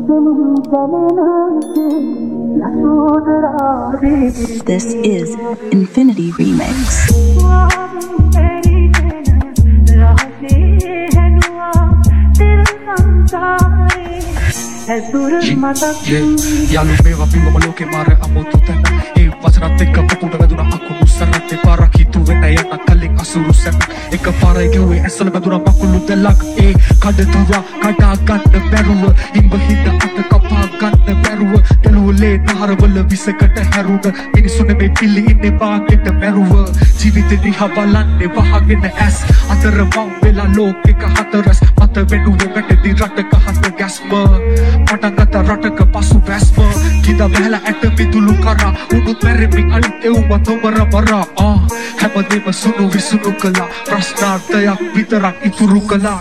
This is Infinity Remix. Yalu meva piwa maloke mare amotu tena e vajrat ekka puputa veduna akulu sarate para kitu vena yana kalling asuru sen ekka para gewe esala veduna makulu delak e kade tura kada ganna beruwa imba hinda atta kapa ganna beruwa telule naharwala visakata haruna minisune me pilli inne baageta beruwa jivite diha balanne wahagena as atara mau vela lokeka hataras mata venuwe vetedi rataka hata gasma patangata rataka pasu vesma kida behla at midulu kara unut meremi alite uma tomara mara hamadema sunu visunu kala prasnartayak vitarak ituru kala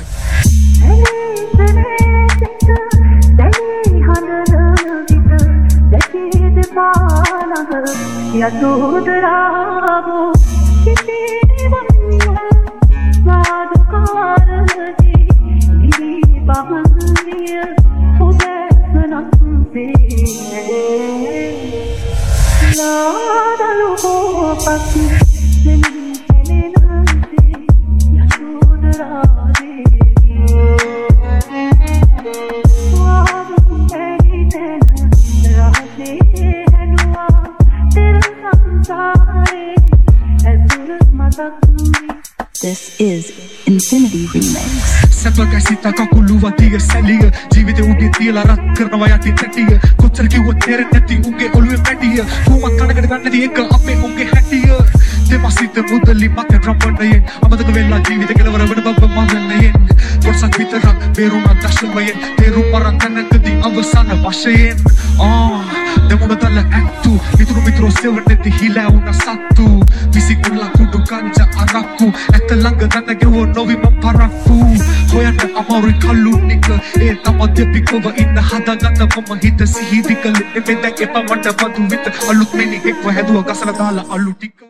This is Infinity Remix. Sabaka sita kakuluwa tiga saliya jivite uge tila rat karna yati tatiya kuchar ki wo tere nati unge olwe patiya kuma kanagad gannadi ekka appe unge hatiya demasita mudalli mate rampanayen amadaga vella jivite kelavara vedabba madanayen porsak vitara beruna dashmayen teru marantanakadi avasana vashayen demunadalla actu mitru sevarneti hila una sattu visikulla kudu kanja arakku etalanga nanage wo novi mamparakku hoyanna amaru kallu nika e namadya pikova inna hadaganna mama hita sihidikal emenda epamanda padu vit alut meni ekwa heduwa gasala dala alu tika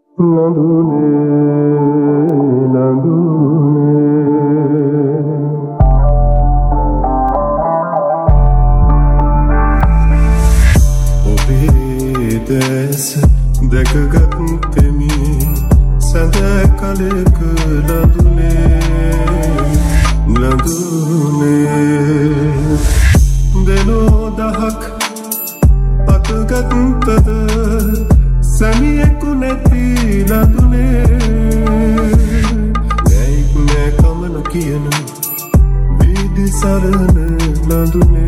Dekagattemi sadakalik landune deno dahak patagattad samiyekuneti landune neikne kamana kiyanu vidi sarana landune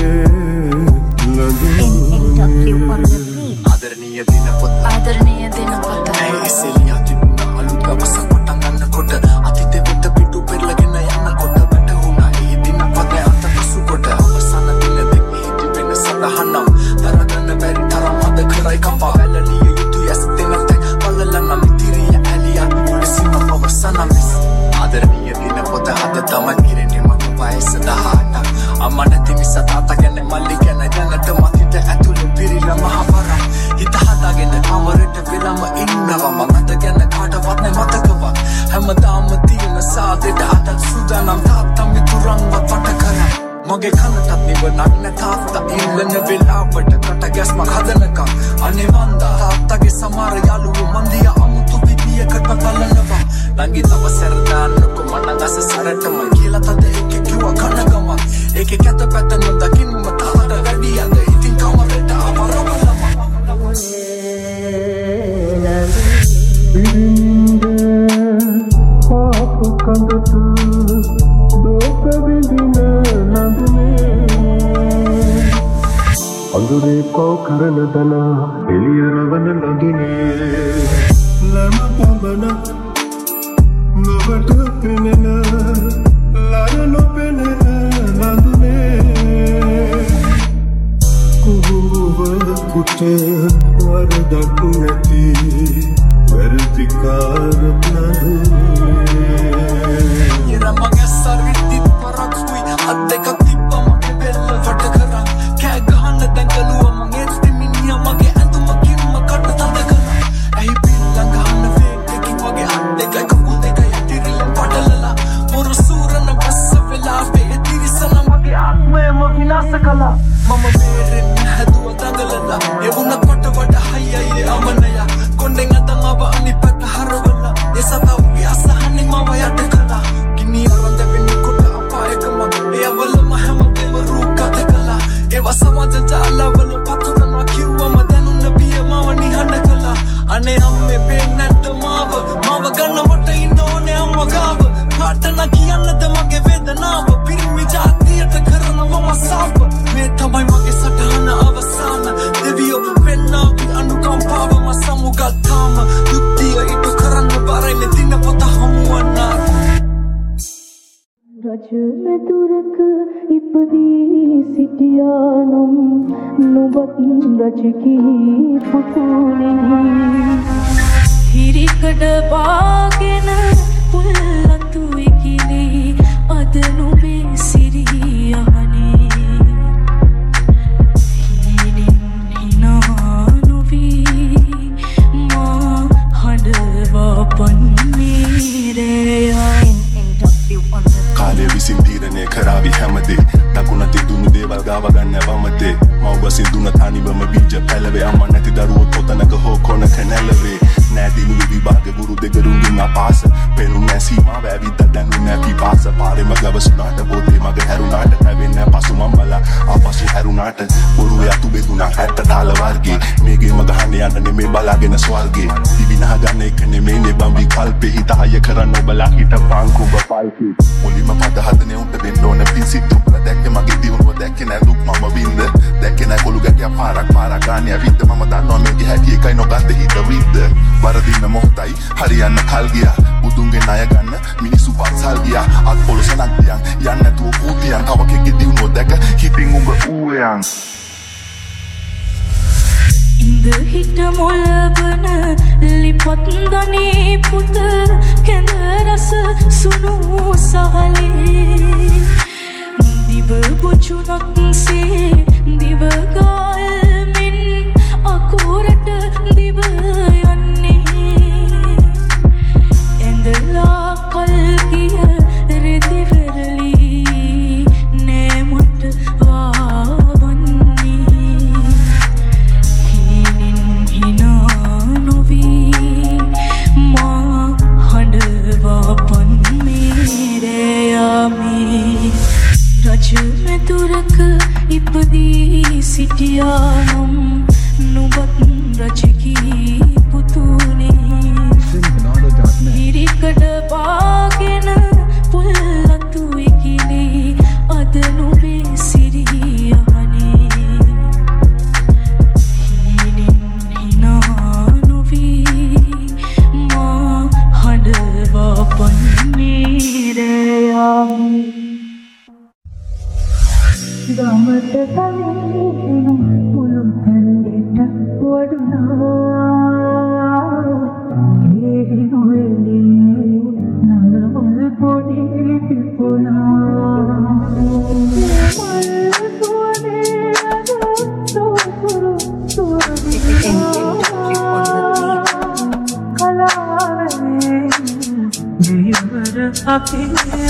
आदरणीय दिनपत ऐसेलिया तिबुना अलुगा बसा Patan गन्न coat अतिते वेत पिटु पेर लगेन यन्न coat बेट हुना ई दिनपत अत कसु coat अवसान दिन देगी हिति when सदहनम दरगन बेरि तरम अद खड़ाई कंपा वेललिय युतु यस दिनते पल्ललना मितिरिय एलिया पुलिसिम अवसान मिस आदरणीय दिनपत हद तमन गिरेने मत वायस दहाना अमनति मिस ताता गने मल्लिकन जनत मतिते अतुल पिरिला महापरा හිතහදාගෙන කමරට වෙලම ඉන්නවා මම අතගෙන කාටවත් නැ මතකවත් හැමදාම තියෙන සාදෙට අතක් සුදානම් තාත්තා මිතුරන්ව වට කරා මගේ කනටත් නිවනක් නැ තාත්තා ඉල්ලන වෙලාවට කට ගැස්මක් හදනකම් අනේ වන්දා තාත්තගේ සමහර යාළුවෝ මන්දිය අමුතු විදියකට බලනවා ළඟි තව සැරදාන්නකො මනගස සරටම කියලා තද එක කිව්වා කනගම ඒකේ කැත පැත නොදකින්ම තාත්තා වැඩි යද ඉතින් කමරට ආවරම Andure pau karana dana eliyaravana landune lama pabana novatu pinena laya no penena landune kuhuva kutte varadakunati vertikar landune yera magasar vitit parakui adde katippa mage bella vatakara kagahanna dangaluwa mange stiminiya mage anduma kimma katta tadakara ai billangana vekin mage adde kakku deka yatirilla padalala moru surana bassa vela ve tirisana mage atmaya vinasa kala රජ මෙතුරක ඉපදී සිටියානම් නුඹත් රජකී පුතුනේ හිරිකඩ බාගෙන පුල්ලතු ඉකිලි අද නුඹේ සිරියහනේ හිනින් හිනා නොවී මා හඬවා පන්නේ රැයයි කාලය විසින් තීරණය කරාවි හැමදේ දකුණ තිදුණු දේවල් ගාව ගන්න වමතේ මව්වසින් දුන තනිවම බීජ පැලවේ අම්ම නැති දරුවෝ කොතනක හෝ කොනක නැලවේ නෑදිනු විභාග ගුරු දෙගරුන්ගෙන් අපාස පෙනු නැසීමාව ඇවිද්ද දැනු නැති පාස පාරෙම ගවසුනාට බෝතේ මග හැරුණාට නැවෙන්න පසු මම්බලා ආපසු හැරුණාට බොරු යතු බෙදුනා හැත්ත තාල වර්ගේ මේගේ මග හන්න යන්න නෙමේ බලාගෙන ස්වර්ගේ දිවිනහ ගන්න එක නෙමේ නෙබම්වි කල්පේ හිත හය කරන්න ඔබලා හිට පාංකුඹ පල්කි මුලින්ම පද හදනේ උන්ට දෙන්න ඕන පිසිතු දැක්කේ මගේ දියුණුව දැක්කේ නෑ දුක් මම වින්ද දැක්කේ නෑ කොළු ගැටිය පාරක් ගානේ ඇවිත් මම දන්නවා මේකේ හැටි එකයි නොගත්ත හිත විද්ද වරදින්න මොහොතයි හරියන්න කල් ගියා බුදුන්ගේ ණය ගන්න මිනිස්සු පන්සල් ගියා අත් පොළොසනක් දියන් යන්න නැතුව කූතියන් කවකෙක්ගේ දියුණුව දැක හිතින් උඹ ඌයන් ඉඳ හිට මොළබන ලිපොත් දනේ පුත කැඳ රස සුණු සහලේ දිව බොචුනක් සේ දිව ගාල්මින් අකුරට දිව යන්නේ ඇඳලා කල් ගිය රෙදි වෙරළි නෑමට වාවන්නේ හිනින් හිනා නොවී මා හඬවා පන්නේ රැයමේ රජ මෙතුරක ඉපදී සිටියානම් නුඹත් රජකී පුතුනේ හිරිකඩ බාගෙන පුල්ලතු ඉකිලි අද නුඹේ සිරියහනේ හිනින් හිනා නොවී මා හඬවා පන්නේ රැයමේ ගමට තනියෙන් මුළු පැලෙට වඩුනා ඒ නොවේලේ නලවල් පොඩි පිපුණා මල් සුවනේ අද සෝපුරු කලාවේ දෙවර අපේ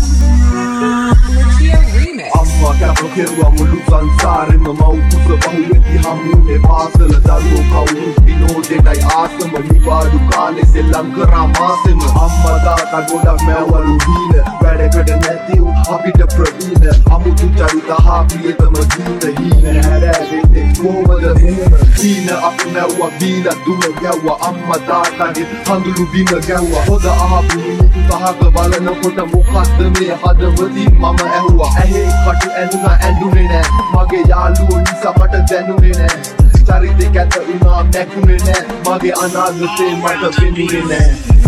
අම්මා කැප කෙරුවා මුළු සංසාරෙම මව්කුස බහුවෙති හමුනේ පාසල දරුවෝ කවුරු විනෝදෙටයි ආසම නිවාඩු කාලේ සෙල්ලම් කරා මාසෙම අම්මා තාත්තා ගොඩක් මෑවලු දීන වැඩකට නැති උන් අපිට ප්‍රවීණ අමුතු චරිත හා ප්‍රියතම ගීත හීන හැරෑවෙන්නේ කොහමද එහෙම හීන අපි නැව්වා බීලා දුම ගැව්වා අම්මා තාත්තාගේ හඳුළු බිම ගැව්වා හොද ආපු මිනිත්තු 5ක බලනකොට මොකද්ද මේ හදවතින් මම ඇහුවා ඇහි කටු ඇඳුනා ඇඳුනේ නෑ මගේ යාළුවෝ නිසා මට දැනුනේ නෑ චරිතේ කැත වුණා නැකුනේ නෑ මගේ අනාගතේ මට පෙනුනේ නෑ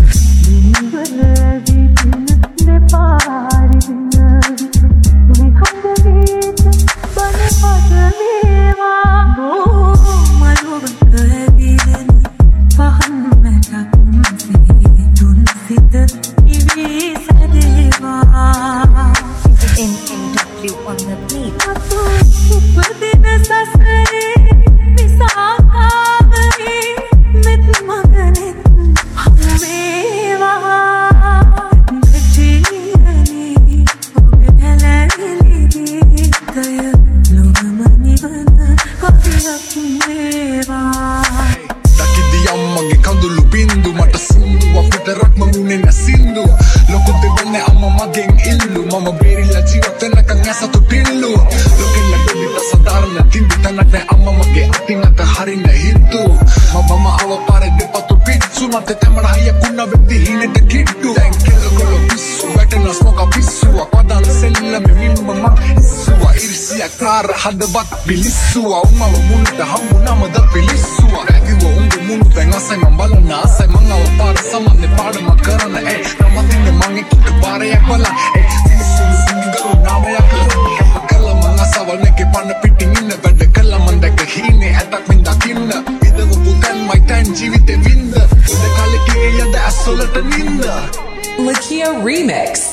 on the beat. Hadabat bilisua uma munta hamuna mada bilisua Ragiwa ungu munu tenga sai mambala na sai mangawa para samane pada makarana namathine mange kikabare yakbala mana pitting in වැඩ කළා මන් දැක හීනේ ඇතක් මින්දා තින්න ඉදව පුතන් මයිතන් ජීවිතේ වින්ද උද කාලේ කියේ යද ඇස්වලට නින්ද Lakia Remix.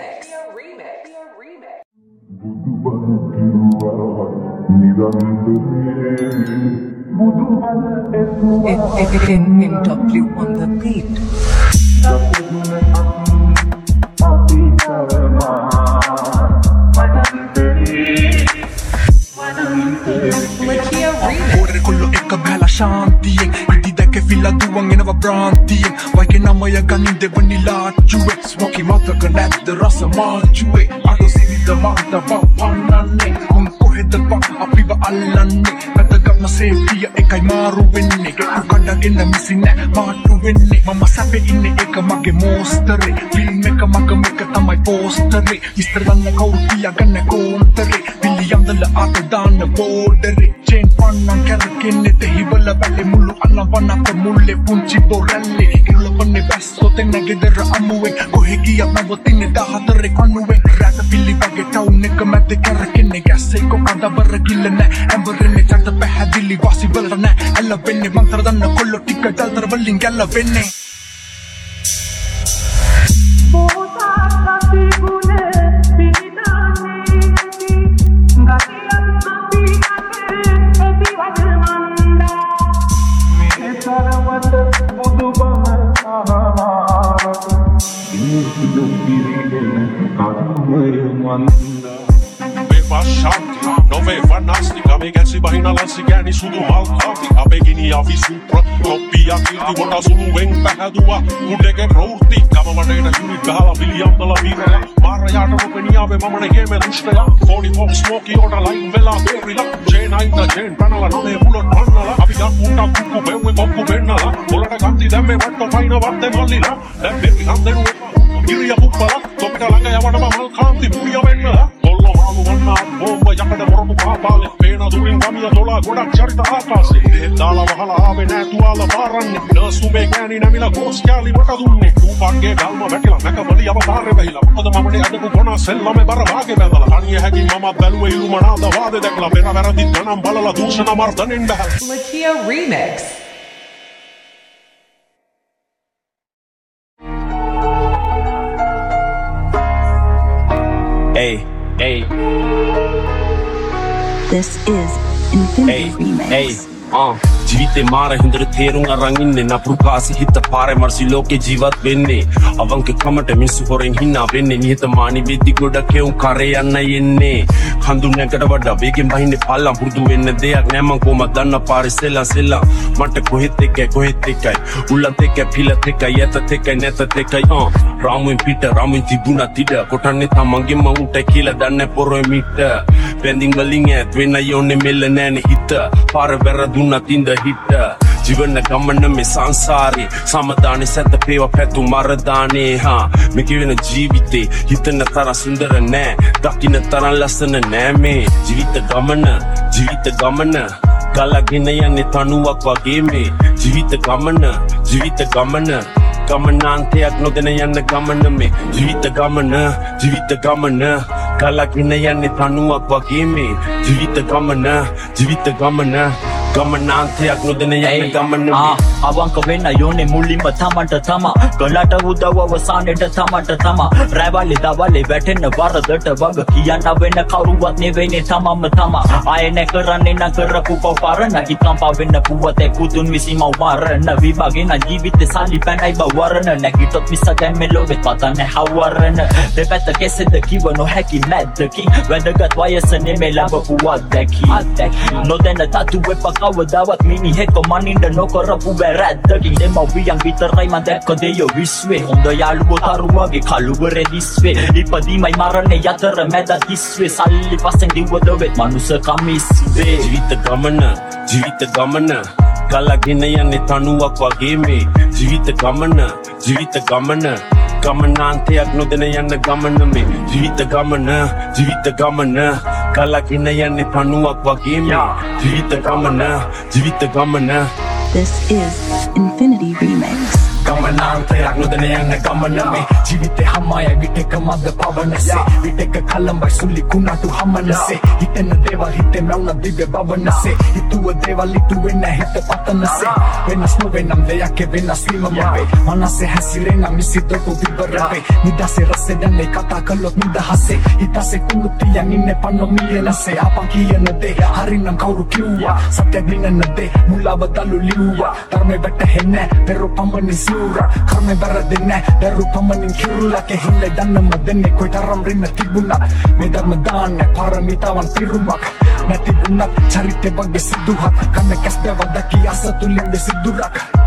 MW on the beat. Lakia Remix. Ore kullu ekka bhela shantiyen idi deke filla duwan enawa brantiyen waike namaya ganin devani lachuwe smoky mataka nath rasa maachuwe ado sivida mata pannanne kun koheda pa apiwa allanne kadagamma sefiya ekai maru wenne geku kandagena misine maatu wenne mama sape inne eka mage mostere film eka maga meka tamai postere mister danna kaurtiya ganna kontere william dalla ata danna bordere chain pannan karakinne te hibala balle mulu alla vanaka mulle punchi boralle illa panne basso tenna gedera amuwe kohegiya navotinne 14 kanuwe rata pilli bage town එක මැද කරකින්නේ ගැස්සේ කොකඳ බර කිල්ලන ඇඹරෙන්නේ චර්ත පැහැදිලි වාසි වලට නෑ ඇලවෙන්නේ මන්තර දන්න කොල්ලෝ ටික දල්තර වලින් ගැලවෙන්නේ No me fanástica, me käsi vahina lanssikäni sudu malkaati. Apegini ja visupra, koppia kilti vota suluven pähätua. Kudeke prourti, kamavaneina jurit vähällä viljantala virellä. Maarajaata rupeni ave mamane hiemen lusteja. Kodi pop smoki oda lain vela perillä. Jane aina Jane pänällä, none pulot pannalla. Apia kunta kukku peue kokku pennalla. Olada kanti tämme vaikka paina vatte mallilla. Lämperi antenu kirja puppala. Topita läkä ja vadava malkaanti muija vennalla. Kollo maalu vannaa bomba jakada morotu kaapalle. Peena tulin kamia tolaa kodak charita aakaasi. Tehtaalla vahalla aave nää tuolla vaaranne. Naastume kääni nämillä kooskääli vatatunne. Tuupakee kalma väkellä mäkä valijava taarevehillä. Ota mamani ädeku kona sellamme bara vaakevätällä. Tanje häkin mamat välue ilmanaalta vaatetekla. Perävärätit kanan palalla tuusena martanen vähäl. Lakia Remix. Hey. This is Infinity Remix. ජීවිතේ මාර හින්දර තේරුම් අරන් ඉන්නේ නපුරුකාසි හිත පාරේ Mercy ලෝකේ ජීවත් වෙන්නේ අවංක කමට මිනිස්සු හොරෙන් හිනා වෙන්නේ නිහතමානී වෙද්දි ගොඩක් එවුන් කරේ යන්න යන්නේ හඳුන්නකට වඩා වේගෙන් බහින්නේ පල්ලම් පුරුදු වෙන්න දෙයක් නෑ මං කොහමද දන්න පාරේ සෙල්ලම් මට කොහෙත් එකයි උල්ලත් එකයි පිලත් එකයි යතත් එකයි නැතත් එකයි රාමුවෙන් පිට රාමුවෙන් තිබුණා තිඩ කොටන්නේ තමන්ගෙම උන්ට කියලා දන්නේ පොරොයි මිට බැඳින් වලින් ඈත් වෙන්න යෝනේ මෙල්ල නෑනේ හිත පාර වැරදුනත් ඉඳ හිට ජීවන ගමන මේ සංසාරේ සමදානේ සැත පේව පැතු මරදානේ මේ කියන ජීවිතේ හිතන තරම් සුන්දර නෑ දකින්න තරම් ලස්සන නෑ මේ ජීවිත ගමන ගලගෙන යන්නේ තනුවක් වගේ මේ ජීවිත ගමන ගමනාන්තයක් නොදැන යන්න ගමන මේ ජීවිත ගමන ගලගෙන යන්නේ තනුවක් වගේ මේ ජීවිත ගමන ගමනාන්තයක් නොදැන යන්න ගමන මේ අවංක වෙන්න යෝනේ මුලින්ම තමන්ට තමා ගලට උදව් අවසානෙට තමන්ට තමා රැවලි දවලි වැටෙන්න වරදට වග කියන්න වෙන කවුරුවත් නෙවෙයිනේ තමා ආයේ නැකරන්නේ නකරපු පවරන හිතම් පවෙන්න පුවතේ කුතුන් විසීම වරන විභාගෙන ජීවිතේ සල්ලි පැනයි බවරන නැගිටොත් මිස දැම්මේ ලෝකෙත් පතන්නේ හවරන දෙපැත්ත කෙසෙද කිව නොහැකි මැද්දකින් වැදගත් වයස නෙමෙයි ලැබපුවත් දැකි නොදැන තතු වෙප කවදාවත් මිනිහෙක් කොමනින්ද නොකරපු වැරැද්දකින් දෙමව්පියන් විතරයි මන් දැක්ක දෙයෝ විශ්වේ හොඳ යාළුවෝ තරුවගේ කලුවරේ දිස්වේ ඉපදීමයි මරණේ යතර මැද කිස්වේ සල්ලි පස්සෙන් දිව්වද වෙත් මනුස්සකම ඉස්වේ ජීවිත ගමන ගලගෙන යන්නේ තනුවක් වගේ මේ ජීවිත ගමන ගමනාන්තයක් නොදැන යන්න ගමන මේ ජීවිත ගමන ගලගෙන යන්නේ තනුවක් වගේ මේ ජීවිත ගමන This is Infinity Remix. පමණං පෙරක් නොදැන යන ගමන මේ ජීවිතේ හමයයි විටක මද පවනසේ විටක කලම්බයි සුලි කුණටු හමනසේ හිතෙන දේවල් හිතේ මැවුන දිව්‍ය බවනසේ හිතුව දේවල් ඉතුවෙන්න හිත පතනසේ වෙනස් නොවෙනම් දෙයක් වෙනස් වීම මවේ මනසේ හැසිරෙන මිසිතොටු විබරවේ නිදසේ රසේ දැන්නේ කතා කළොත් නිදහසේ හිතසේ කුණු තියන් ඉන්නේ පන්නොමියනසේ අපන් කියන දේ හරිනම් කවුරු කිව්වා සත්‍ය දිනන දේ මුලාව දලු ලිව්වා ධර්මේ වැටහෙන්නේ පෙරු පමණින් සිවුරා කර්මේ වැරදෙන්නේ දරු පමණින් කිරුලා කෙහිල්ලේ දන්නම දෙන්නේ කොයිතරම් රින්න තිබුණා මේ ධර්ම දාන්නේ පාරමිතාවන් පිරුමක් නැති වුණත් චරිතේ වගේ සිදුහත් කන්න කැස්බව දකි අසතුලින් සිදුරක්